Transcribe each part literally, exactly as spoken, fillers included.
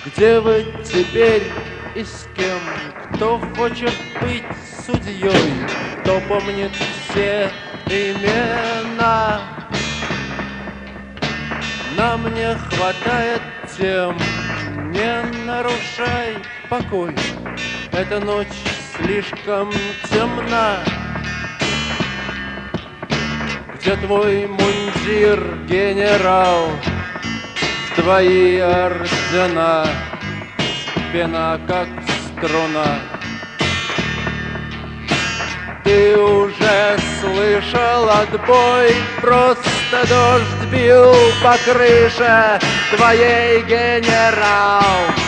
Где вы теперь и с кем? Кто хочет быть судьей? Кто помнит все имена? Нам не хватает тем. Не нарушай покой, эта ночь слишком темна. Где твой мундир, генерал? Твои ордена, пена как струна. Ты уже слышал отбой, просто дождь бил по крыше твоей, генерал.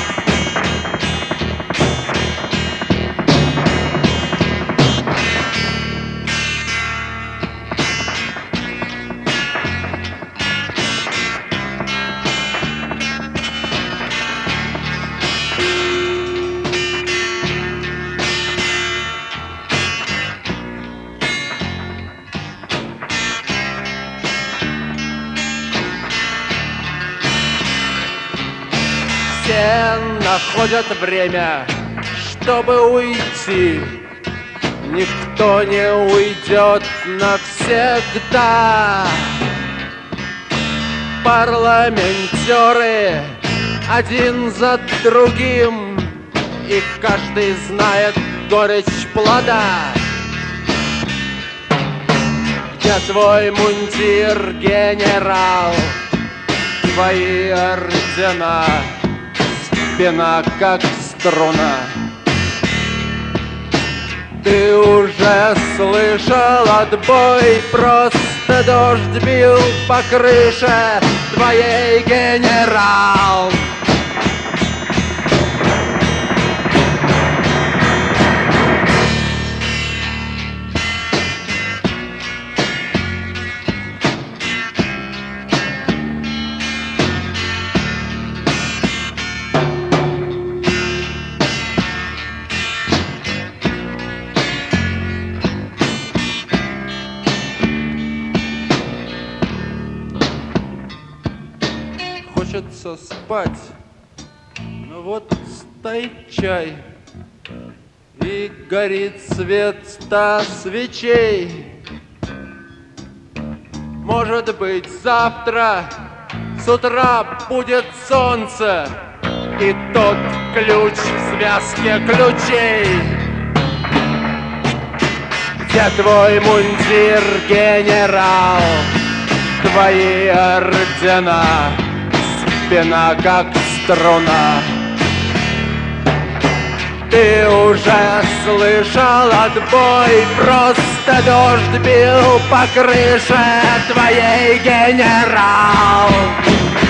Все находят время, чтобы уйти. Никто не уйдет навсегда. Парламентеры один за другим, и каждый знает горечь плода. Где твой мундир, генерал? Твои ордена, пена как струна. Ты уже слышал отбой, просто дождь бил по крыше твоей, генерал. Хочется спать, но вот стоит чай, и горит свет ста свечей. Может быть, завтра с утра будет солнце, и тот ключ в связке ключей. Где твой мундир, генерал? Твои ордена, пена как струна. Ты уже слышал отбой, просто дождь бил по крыше твоей, генерал.